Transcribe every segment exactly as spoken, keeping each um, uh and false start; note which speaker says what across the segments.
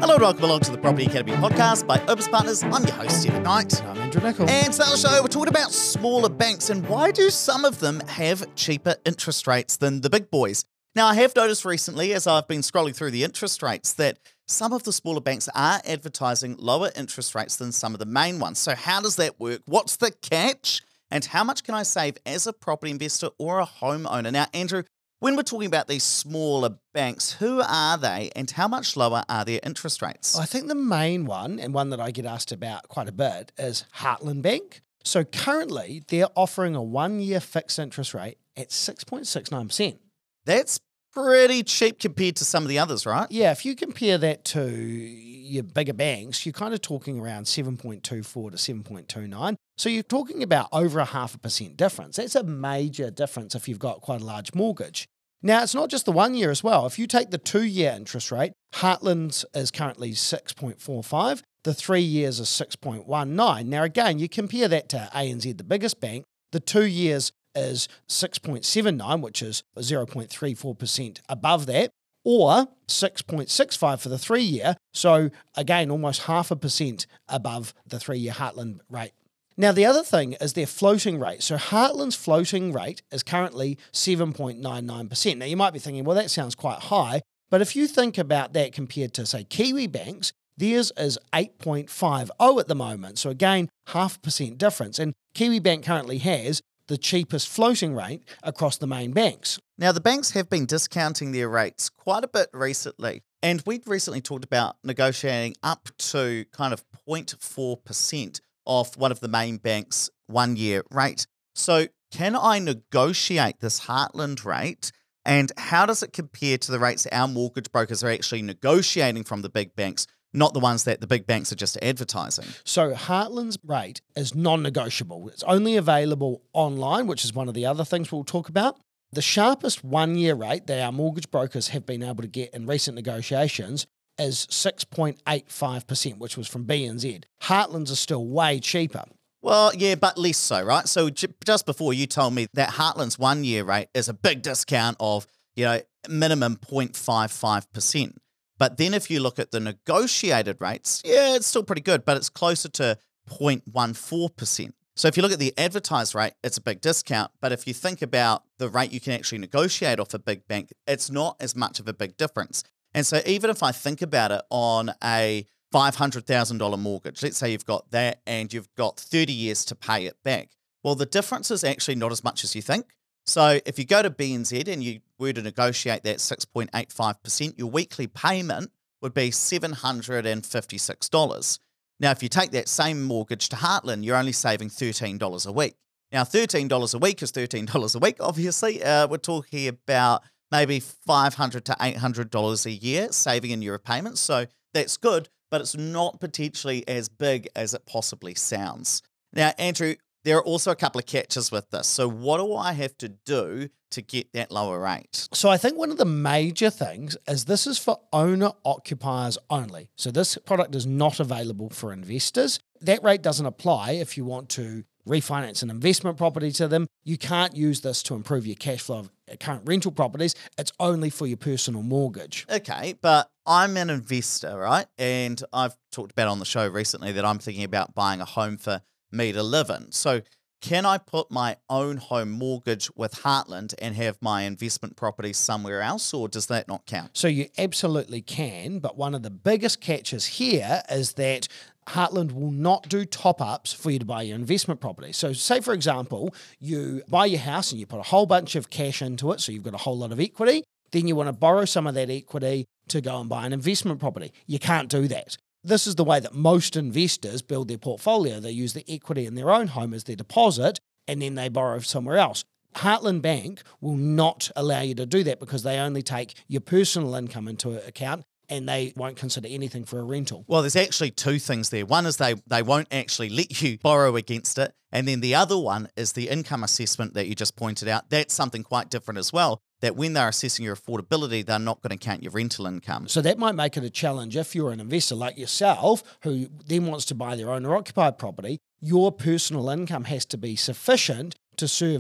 Speaker 1: Hello and welcome along to the Property Academy podcast by Opus Partners. I'm your host, Stephen Knight.
Speaker 2: I'm Andrew Nicol.
Speaker 1: And today on the show, we're talking about smaller banks and why do some of them have cheaper interest rates than the big boys? Now, I have noticed recently, as I've been scrolling through the interest rates, that some of the smaller banks are advertising lower interest rates than some of the main ones. So how does that work? What's the catch? And how much can I save as a property investor or a homeowner? Now, Andrew, when we're talking about these smaller banks, who are they and how much lower are their interest rates?
Speaker 2: I think the main one, and one that I get asked about quite a bit, is Heartland Bank. So currently, they're offering a one-year fixed interest rate at six point six nine percent.
Speaker 1: That's pretty cheap compared to some of the others, right?
Speaker 2: Yeah, if you compare that to your bigger banks, you're kind of talking around seven point two four to seven point two nine. So you're talking about over a half a percent difference. That's a major difference if you've got quite a large mortgage. Now, it's not just the one year as well. If you take the two-year interest rate, Heartland's is currently six point four five. The three years is six point one nine. Now, again, you compare that to A N Z, the biggest bank. The two years is six point seven nine, which is zero point three four percent above that, or six point six five for the three-year. So, again, almost half a percent above the three-year Heartland rate. Now, the other thing is their floating rate. So Heartland's floating rate is currently seven point nine nine percent. Now, you might be thinking, well, that sounds quite high. But if you think about that compared to, say, Kiwi banks, theirs is eight point five zero at the moment. So again, half a percent difference. And Kiwi Bank currently has the cheapest floating rate across the main banks.
Speaker 1: Now, the banks have been discounting their rates quite a bit recently. And we'd recently talked about negotiating up to kind of zero point four percent off one of the main banks' one-year rate. So can I negotiate this Heartland rate? And how does it compare to the rates our mortgage brokers are actually negotiating from the big banks, not the ones that the big banks are just advertising?
Speaker 2: So Heartland's rate is non-negotiable. It's only available online, which is one of the other things we'll talk about. The sharpest one-year rate that our mortgage brokers have been able to get in recent negotiations is six point eight five percent, which was from B N Z. Heartland's is still way cheaper.
Speaker 1: Well, yeah, but less so, right? So j- just before you told me that Heartland's one-year rate is a big discount of, you know, minimum zero point five five percent. But then if you look at the negotiated rates, yeah, it's still pretty good, but it's closer to zero point one four percent. So if you look at the advertised rate, it's a big discount. But if you think about the rate you can actually negotiate off a big bank, it's not as much of a big difference. And so even if I think about it on a five hundred thousand dollars mortgage, let's say you've got that and you've got thirty years to pay it back. Well, the difference is actually not as much as you think. So if you go to B N Z and you were to negotiate that six point eight five percent, your weekly payment would be seven hundred fifty-six dollars. Now, if you take that same mortgage to Heartland, you're only saving thirteen dollars a week. Now, thirteen dollars a week is thirteen dollars a week, obviously. Uh, we're talking about maybe five hundred dollars to eight hundred dollars a year saving in your repayments. So that's good, but it's not potentially as big as it possibly sounds. Now, Andrew, there are also a couple of catches with this. So what do I have to do to get that lower rate?
Speaker 2: So I think one of the major things is this is for owner-occupiers only. So this product is not available for investors. That rate doesn't apply if you want to refinance an investment property to them. You can't use this to improve your cash flow of current rental properties. It's only for your personal mortgage.
Speaker 1: Okay, but I'm an investor, right? And I've talked about on the show recently that I'm thinking about buying a home for me to live in. So can I put my own home mortgage with Heartland and have my investment property somewhere else, or does that not count?
Speaker 2: So you absolutely can, but one of the biggest catches here is that Heartland will not do top-ups for you to buy your investment property. So say, for example, you buy your house and you put a whole bunch of cash into it, so you've got a whole lot of equity. Then you want to borrow some of that equity to go and buy an investment property. You can't do that. This is the way that most investors build their portfolio. They use the equity in their own home as their deposit, and then they borrow somewhere else. Heartland Bank will not allow you to do that because they only take your personal income into account, and they won't consider anything for a rental.
Speaker 1: Well, there's actually two things there. One is they, they won't actually let you borrow against it. And then the other one is the income assessment that you just pointed out. That's something quite different as well, that when they're assessing your affordability, they're not going to count your rental income.
Speaker 2: So that might make it a challenge if you're an investor like yourself who then wants to buy their owner-occupied property. Your personal income has to be sufficient to service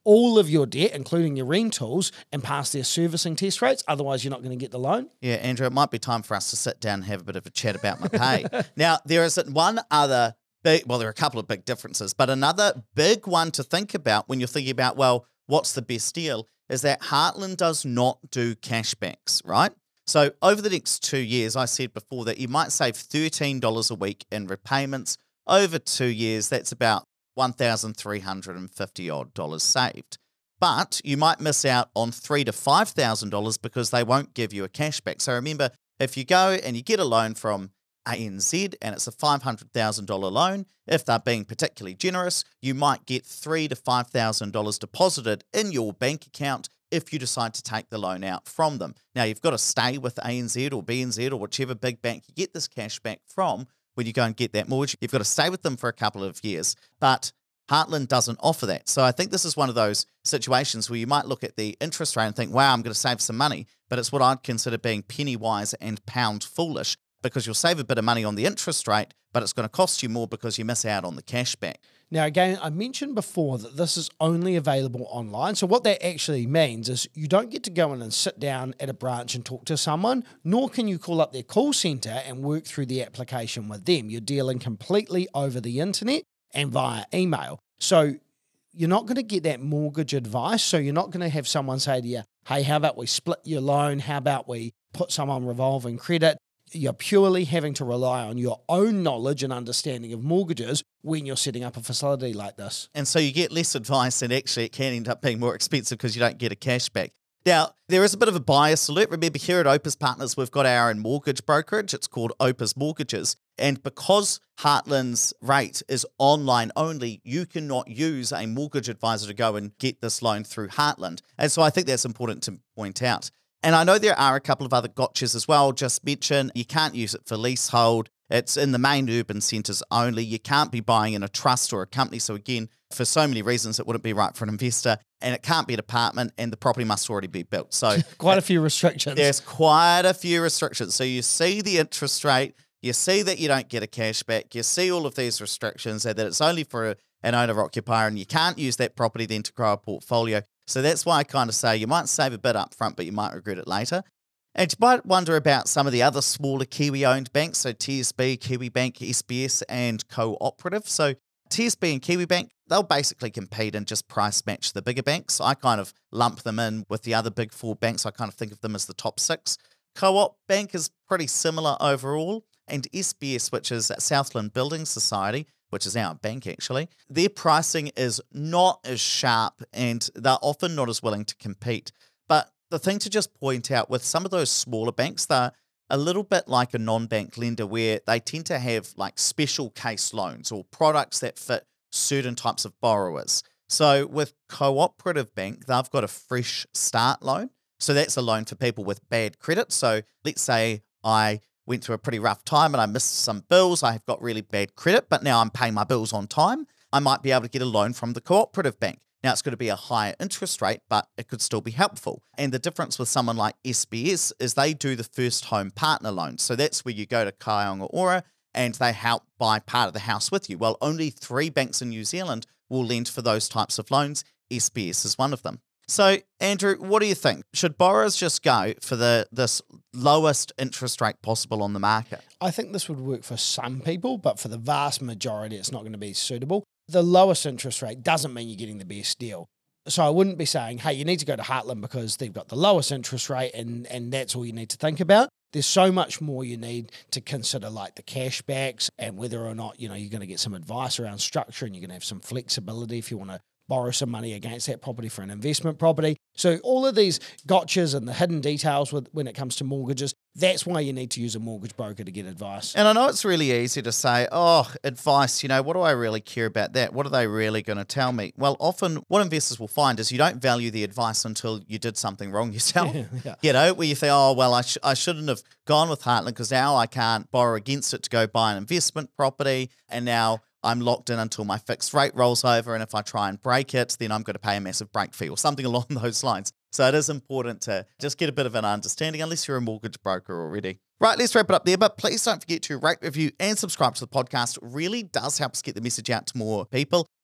Speaker 2: all of your debt, including your rentals, and pass their servicing test rates. Otherwise, you're not going to get the loan.
Speaker 1: Yeah, Andrew, it might be time for us to sit down and have a bit of a chat about my pay. Now, there is one other big, well, there are a couple of big differences, but another big one to think about when you're thinking about, well, what's the best deal, is that Heartland does not do cashbacks, right? So over the next two years, I said before that you might save thirteen dollars a week in repayments. Over two years, that's about one thousand three hundred fifty odd dollars saved. But you might miss out on three to five thousand dollars because they won't give you a cashback. So remember, if you go and you get a loan from A N Z and it's a five hundred thousand dollars loan, if they're being particularly generous, you might get three to five thousand dollars deposited in your bank account if you decide to take the loan out from them. Now, you've got to stay with A N Z or B N Z or whichever big bank you get this cash back from when you go and get that mortgage. You've got to stay with them for a couple of years, but Heartland doesn't offer that. So I think this is one of those situations where you might look at the interest rate and think, wow, I'm going to save some money, but it's what I'd consider being penny wise and pound foolish, because you'll save a bit of money on the interest rate, but it's going to cost you more because you miss out on the cash back.
Speaker 2: Now, again, I mentioned before that this is only available online. So what that actually means is you don't get to go in and sit down at a branch and talk to someone, nor can you call up their call centre and work through the application with them. You're dealing completely over the internet and via email. So you're not going to get that mortgage advice. So you're not going to have someone say to you, hey, how about we split your loan? How about we put some on revolving credit? You're purely having to rely on your own knowledge and understanding of mortgages when you're setting up a facility like this.
Speaker 1: And so you get less advice, and actually it can end up being more expensive because you don't get a cashback. Now, there is a bit of a bias alert. Remember, here at Opus Partners, we've got our own mortgage brokerage. It's called Opus Mortgages. And because Heartland's rate is online only, you cannot use a mortgage advisor to go and get this loan through Heartland. And so I think that's important to point out. And I know there are a couple of other gotchas as well. Just mention you can't use it for leasehold. It's in the main urban centres only. You can't be buying in a trust or a company. So again, for so many reasons, it wouldn't be right for an investor. And it can't be an apartment, and the property must already be built. So
Speaker 2: quite a few restrictions.
Speaker 1: There's quite a few restrictions. So you see the interest rate, you see that you don't get a cashback, you see all of these restrictions, and that it's only for an owner-occupier, and you can't use that property then to grow a portfolio. So that's why I kind of say you might save a bit up front, but you might regret it later. And you might wonder about some of the other smaller Kiwi-owned banks, so T S B, Kiwibank, S B S, and Cooperative. So T S B and Kiwibank, they'll basically compete and just price match the bigger banks. I kind of lump them in with the other big four banks. I kind of think of them as the top six. Co-op Bank is pretty similar overall. And S B S, which is Southland Building Society, which is our bank actually, their pricing is not as sharp and they're often not as willing to compete. But the thing to just point out with some of those smaller banks, they're a little bit like a non-bank lender where they tend to have like special case loans or products that fit certain types of borrowers. So with Cooperative Bank, they've got a fresh start loan. So that's a loan for people with bad credit. So let's say I went through a pretty rough time and I missed some bills. I have got really bad credit, but now I'm paying my bills on time. I might be able to get a loan from the Cooperative Bank. Now, it's going to be a higher interest rate, but it could still be helpful. And the difference with someone like S B S is they do the first home partner loan. So that's where you go to Kaionga Ora and they help buy part of the house with you. Well, only three banks in New Zealand will lend for those types of loans. S B S is one of them. So, Andrew, what do you think? Should borrowers just go for the this lowest interest rate possible on the market?
Speaker 2: I think this would work for some people, but for the vast majority, it's not going to be suitable. The lowest interest rate doesn't mean you're getting the best deal. So I wouldn't be saying, hey, you need to go to Heartland because they've got the lowest interest rate and, and that's all you need to think about. There's so much more you need to consider, like the cashbacks and whether or not, you know, you're going to get some advice around structure and you're going to have some flexibility if you want to borrow some money against that property for an investment property. So all of these gotchas and the hidden details with, when it comes to mortgages, that's why you need to use a mortgage broker to get advice.
Speaker 1: And I know it's really easy to say, oh, advice, you know, what do I really care about that? What are they really going to tell me? Well, often what investors will find is you don't value the advice until you did something wrong yourself.
Speaker 2: Yeah, yeah.
Speaker 1: You know, where you think, oh, well, I, sh- I shouldn't have gone with Heartland because now I can't borrow against it to go buy an investment property. And now I'm locked in until my fixed rate rolls over, and if I try and break it, then I'm going to pay a massive break fee or something along those lines. So it is important to just get a bit of an understanding unless you're a mortgage broker already. Right, let's wrap it up there, but please don't forget to rate, review, and subscribe to the podcast. It really does help us get the message out to more people.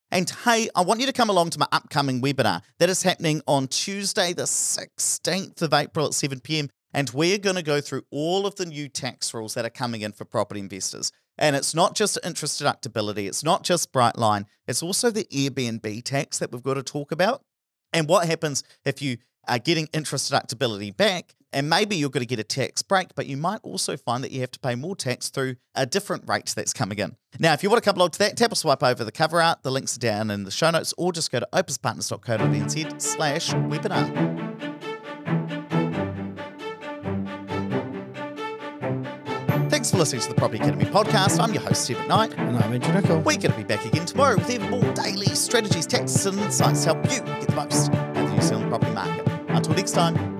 Speaker 1: And hey, I want you to come along to my upcoming webinar that is happening on Tuesday, the sixteenth of April at seven p.m. And we're going to go through all of the new tax rules that are coming in for property investors. And it's not just interest deductibility, it's not just Brightline, it's also the Airbnb tax that we've got to talk about. And what happens if you are getting interest deductibility back, and maybe you're going to get a tax break, but you might also find that you have to pay more tax through a different rate that's coming in. Now, if you want to come along to that, tap or swipe over the cover art. The links are down in the show notes, or just go to opuspartners.co.nz slash webinar. Thanks for listening to the Property Academy podcast. I'm your host, Steve McKnight.
Speaker 2: And I'm Andrew Nicol.
Speaker 1: We're going to be back again tomorrow with even more daily strategies, tactics, and insights to help you get the most out of the New Zealand property market. Until next time.